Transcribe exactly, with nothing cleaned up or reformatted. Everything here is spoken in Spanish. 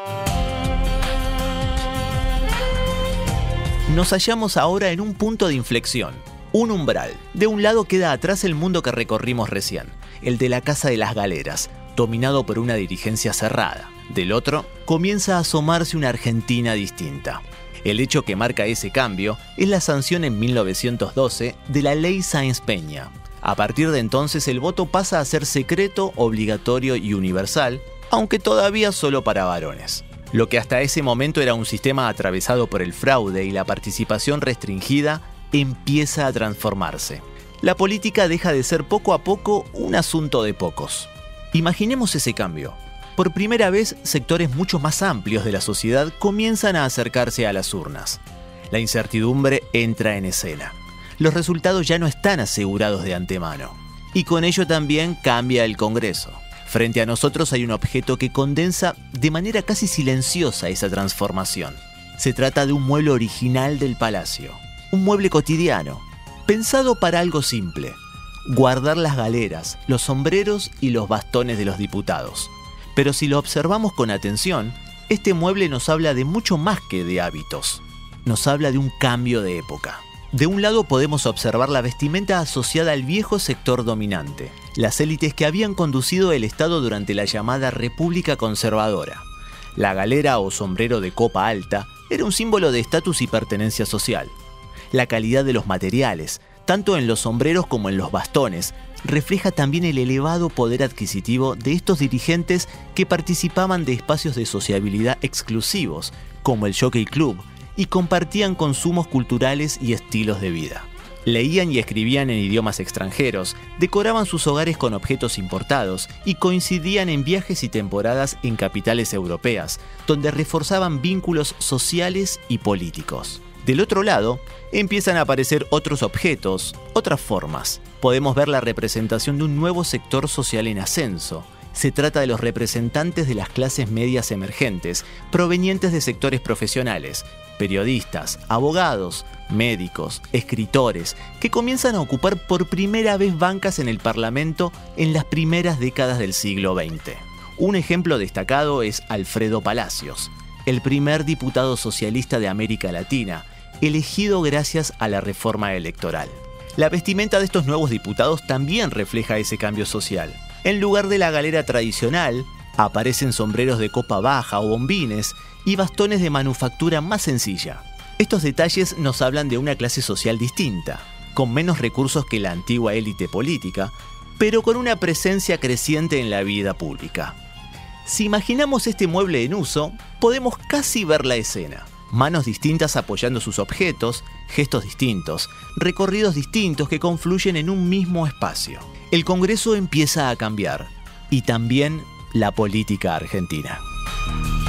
Nos hallamos ahora en un punto de inflexión, un umbral. De un lado queda atrás el mundo que recorrimos recién, el de la Casa de las Galeras, dominado por una dirigencia cerrada. Del otro, comienza a asomarse una Argentina distinta. El hecho que marca ese cambio es la sanción en mil novecientos doce de la Ley Sáenz Peña. A partir de entonces el voto pasa a ser secreto, obligatorio y universal, aunque todavía solo para varones. Lo que hasta ese momento era un sistema atravesado por el fraude y la participación restringida, empieza a transformarse. La política deja de ser poco a poco un asunto de pocos. Imaginemos ese cambio. Por primera vez, sectores mucho más amplios de la sociedad comienzan a acercarse a las urnas. La incertidumbre entra en escena. Los resultados ya no están asegurados de antemano. Y con ello también cambia el Congreso. Frente a nosotros hay un objeto que condensa de manera casi silenciosa esa transformación. Se trata de un mueble original del Palacio. Un mueble cotidiano, pensado para algo simple: guardar las galeras, los sombreros y los bastones de los diputados. Pero si lo observamos con atención, este mueble nos habla de mucho más que de hábitos. Nos habla de un cambio de época. De un lado podemos observar la vestimenta asociada al viejo sector dominante, las élites que habían conducido el Estado durante la llamada República Conservadora. La galera o sombrero de copa alta era un símbolo de estatus y pertenencia social. La calidad de los materiales, tanto en los sombreros como en los bastones, refleja también el elevado poder adquisitivo de estos dirigentes que participaban de espacios de sociabilidad exclusivos, como el Jockey Club, y compartían consumos culturales y estilos de vida. Leían y escribían en idiomas extranjeros, decoraban sus hogares con objetos importados y coincidían en viajes y temporadas en capitales europeas, donde reforzaban vínculos sociales y políticos. Del otro lado, empiezan a aparecer otros objetos, otras formas. Podemos ver la representación de un nuevo sector social en ascenso. Se trata de los representantes de las clases medias emergentes, provenientes de sectores profesionales, periodistas, abogados, médicos, escritores, que comienzan a ocupar por primera vez bancas en el Parlamento en las primeras décadas del siglo veinte. Un ejemplo destacado es Alfredo Palacios, el primer diputado socialista de América Latina, elegido gracias a la reforma electoral. La vestimenta de estos nuevos diputados también refleja ese cambio social. En lugar de la galera tradicional, aparecen sombreros de copa baja o bombines y bastones de manufactura más sencilla. Estos detalles nos hablan de una clase social distinta, con menos recursos que la antigua élite política, pero con una presencia creciente en la vida pública. Si imaginamos este mueble en uso, podemos casi ver la escena. Manos distintas apoyando sus objetos, gestos distintos, recorridos distintos que confluyen en un mismo espacio. El Congreso empieza a cambiar, y también la política argentina.